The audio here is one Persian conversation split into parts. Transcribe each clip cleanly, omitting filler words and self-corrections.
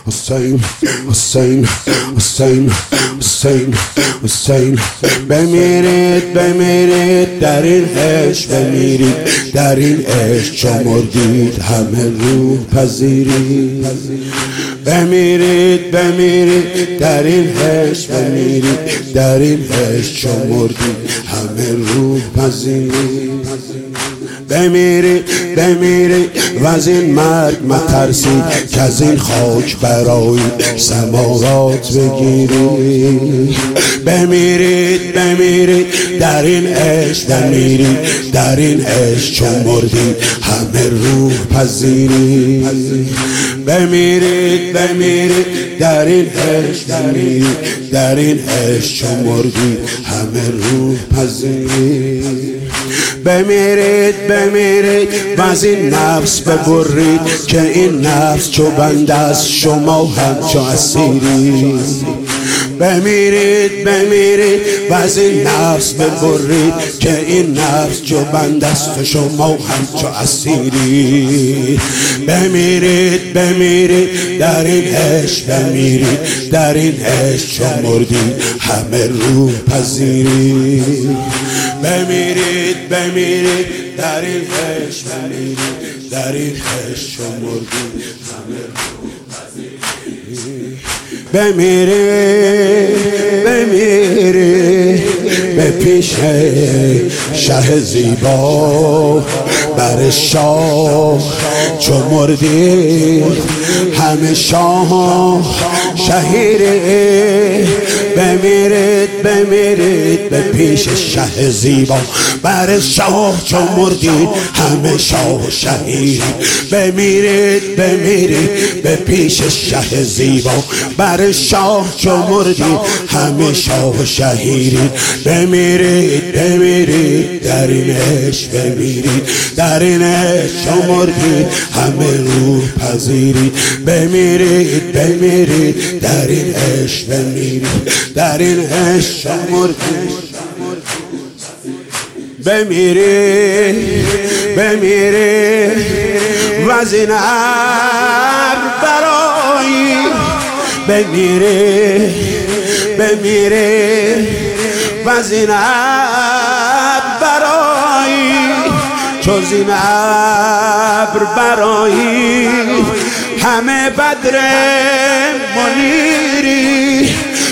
حسین حسین حسین حسین حسین بمیرید بمیرید در این عشق بمیرید در این عشق چو مردید همه روح پذیرید بمیرید بمیرید در این عشق بمیرید در این عشق چو مردید همه روح پذیرید بمیرید بمیرید و از این مرگ مترسید که از این خاک برای سماوات بگیرید بمیرید بمیرید در این عشق بمیرید در این عشق چون مردید همه روح پذیرید بمیرید بمیرید در این عشق بمیرید در این عشق چون مردید همه روح پذیرید بمیرید بمیرید و از این نفس ببرید که این نفس چو بنده است شما همچو اسیرید بمیرید بمیرید و از این نفس ببرید که این نفس چو بنده است و شما همچو اسیرید بمیرید بمیرید در این عشق بمیرید در این عشق چو مردید همه روح پذیرید بمیرید بمیرید در این عشق بمیرید در این عشق چو مردید همه روح پذیرید بمیرید بمیرید به پیش شه زیبا بر شاه چو مردید همه شاه شهیره بمیرید بمیرید به پیش شه زیبا بر شاه چو مردید همه شاه شهیره بمیرید بمیرید به پیش شه زیبا بر شاه چو مردید همه شاه شهیرید بمیرید بمیرید در این عشق بمیرید در این عشق چو مردید همه روح پذیرید بمیرید بمیرید در این عشق بمیرید در این عشق چو مردید بمیرید بمیرید و از این برایی بمیرید بمیرید و از این برایی چو زین ابر برایی همه بدر منیری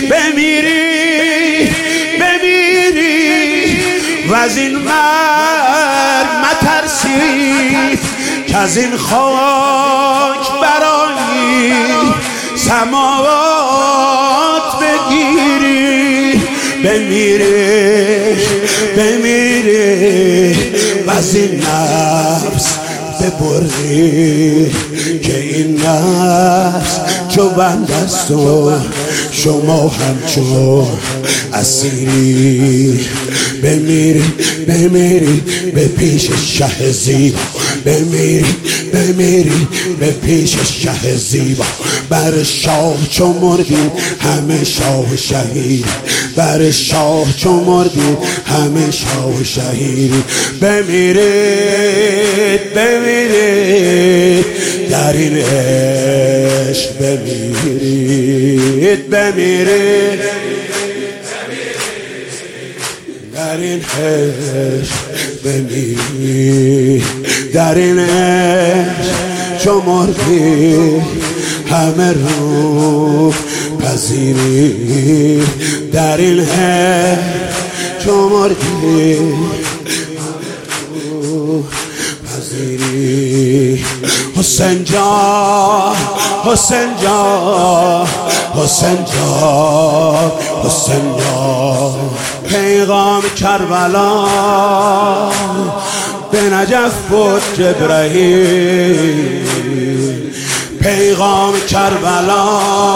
بمیری بمیری و از این مرگ مترسید که از این خاک برایی سماوات بگیری بمیری بمیری و از این نفس ببری که این نفس چو بنده است و شما همچو اسیری بمیرید بمیرید به پیش شه زیبا بمیرید بمیرید به پیش شه زیبا بر شاه چو مردید همه شاه شهید بر شاه چو مردید همه شاه شهید بمیرید بمیرید در این عشق بمیرید بمیرید در این عشق بمیرید در این عشق چو مردید همه روح پذیرید در این عشق چو مردید حسین جان حسین جان حسین جان حسین جان پیغام کربلا به نجف بود جبرائیل پیغام کربلا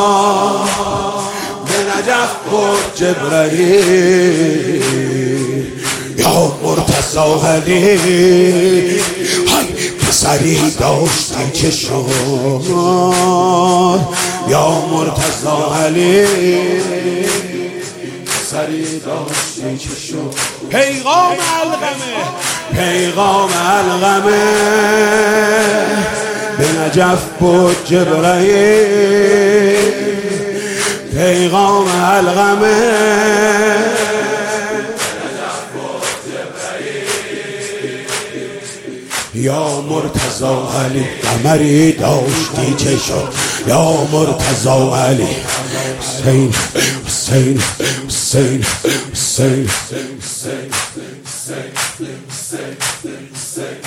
به نجف بود جبرائیل یا مرتضی علی های پسری داشتی چشم یا مرتضی علی پسری داشتی چشم پیغام علقمه پیغام علقمه به نجف بود جبرائیل پیغام علقمه یا مرتضی علی قمری داشتی چه شد یا مرتضی علی حسین حسین حسین حسین حسین